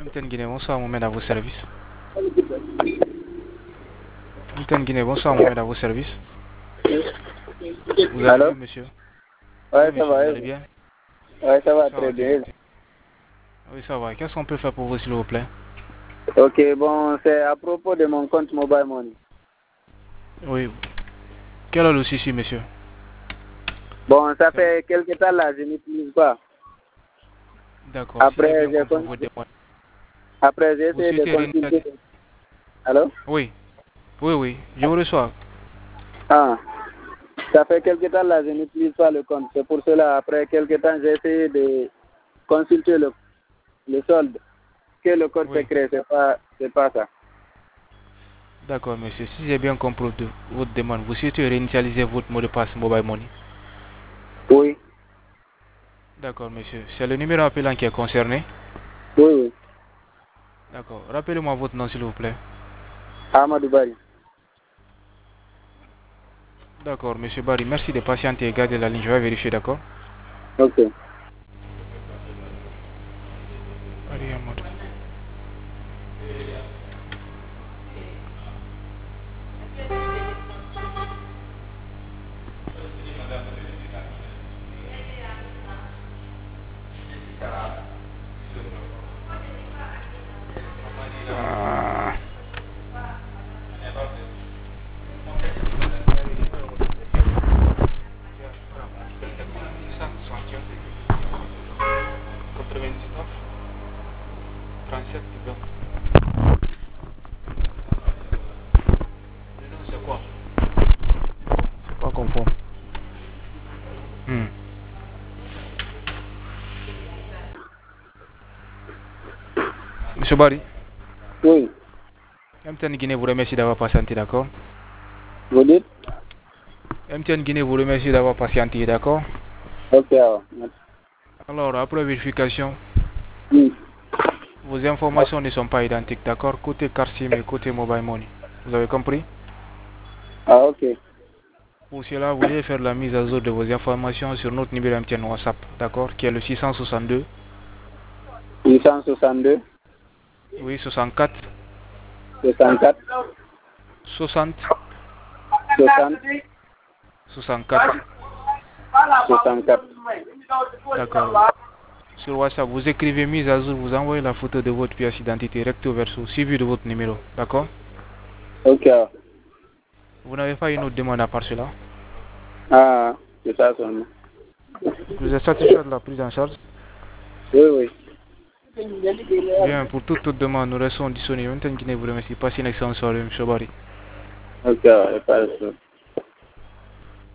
MTN Guinée, bonsoir Mohamed à vos services. MTN Guinée, bonsoir Mohamed à vos services. Vous allez Allô? bien monsieur? Ouais, Oui ça monsieur, va. vous allez bien? Ouais, ça va Ça très va, bien. oui ça va. Qu'est-ce qu'on peut faire pour vous s'il vous plaît? Ok, bon, c'est à propos de mon compte Mobile Money. Oui. Quel est le souci monsieur? Bon, ça fait quelque temps là, je n'utilise pas. D'accord, si j'ai Après, bien compris votre demande. j'ai Vous essayé de souhaitez consulter. réinitialiser? Allô? Oui, oui, je vous reçois. Ah, ça fait quelque temps là, je n'utilise pas le compte. C'est pour cela, après quelque temps, j'ai essayé de consulter le solde. Que le code Oui. secret, c'est pas ça. D'accord monsieur, si j'ai bien compris votre demande, vous souhaitez réinitialiser votre mot de passe Mobile Money? Oui, D'accord monsieur, c'est le numéro appelant qui est concerné? oui, oui. D'accord, rappelez-moi votre nom s'il vous plaît. Amadou Bari. D'accord monsieur Barry, merci de patienter et garder la ligne, je vais vérifier, d'accord? Ok. Allez, Amadou. Ah. C'est quoi? C'est pas conforme. Monsieur Barry, Oui. MTN Guinée vous remercie d'avoir patienté, d'accord? Vous dites? MTN Guinée vous remercie d'avoir patienté, d'accord? Ok, alors. Alors, après vérification, Oui. vos informations ne sont pas identiques, d'accord? Côté carte SIM et côté Mobile Money. Vous avez compris? Ah, ok. Pour cela, vous devez faire la mise à jour de vos informations sur notre numéro MTN WhatsApp, d'accord? Qui est le 662 862, oui, 64 64, 60 60, 64. 64. D'accord. Sur WhatsApp, vous écrivez mise à jour, vous envoyez la photo de votre pièce d'identité recto verso, suivi de votre numéro, d'accord? Ok. Vous n'avez pas une autre demande à part cela? Ah, c'est ça seulement. Vous êtes satisfait de la prise en charge? Oui, oui. Bien, pour toute demande, nous restons disponibles. Maintenant, vous remercie. Passez une excellente soirée, M. Barry. Ok, pas de souci.